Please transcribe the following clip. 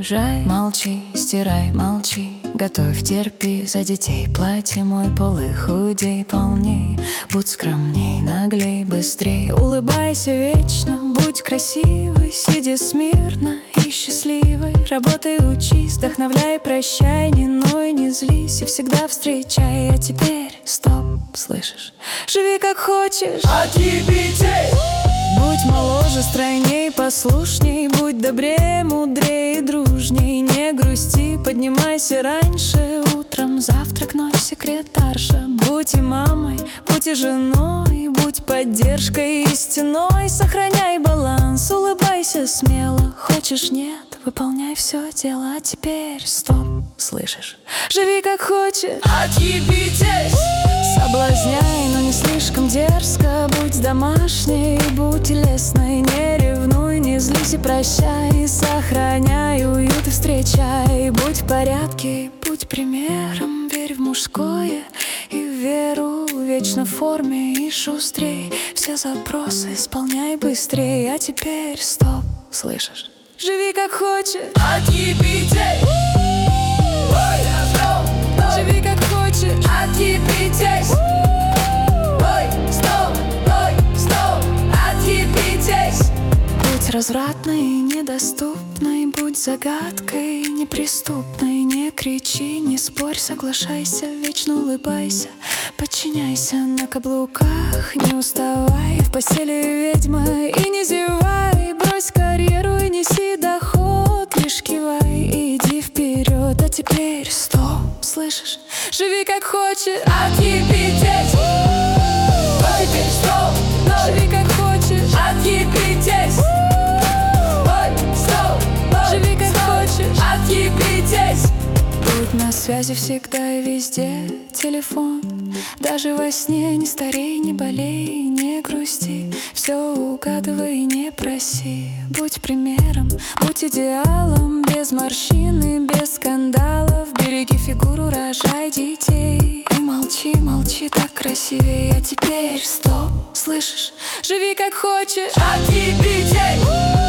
уезжай, молчи, стирай, молчи. Готовь, терпи, за детей плати, мой полы худей, полней. Будь скромней, наглей, быстрей. Улыбайся вечно, будь красивой. Сиди смирно и счастливой. Работай, учись, вдохновляй, прощай. Не ной, не злись и всегда встречай. А теперь стоп, слышишь? Живи как хочешь, будь моложе, стройней, послушней. Будь добрее, мудрее, дружней. Не грусти, поднимайся раньше утром. Завтрак, ночь, секретарша. Будь и мамой, будь и женой. Будь поддержкой и стеной. Сохраняй баланс, улыбайся смело. Хочешь, нет, выполняй все дело. А теперь стоп, слышишь? Живи как хочешь, соблазняй, но не слишком дерзко. Будь домашней, будь лестной. Не ревнуй, не злись и прощай. Сохраняй уют и встречай. Будь в порядке, будь примером. Верь в мужское и в веру. Вечно в форме и шустрей. Все запросы исполняй быстрей. А теперь стоп, слышишь? Живи как хочешь, живи как хочешь, будь развратной и недоступной. Будь загадкой неприступной. Не кричи, не спорь, соглашайся. Вечно улыбайся, подчиняйся на каблуках. Не уставай, в постели ведьма и не зевай. Брось карьеру и неси доход. Лишь кивай и иди вперед. А теперь стоп, слышишь? Живи как хочешь, живи как хочешь, живи как хочешь. Будь на связи всегда и везде. Телефон, даже во сне. Не старей, не болей, не грусти. Все угадывай, не проси. Будь примером, будь идеалом. Без морщин и без скандалов. Береги фигуру, рожай детей. И молчи, молчи, так красивее. А теперь стоп, слышишь? Живи как хочешь,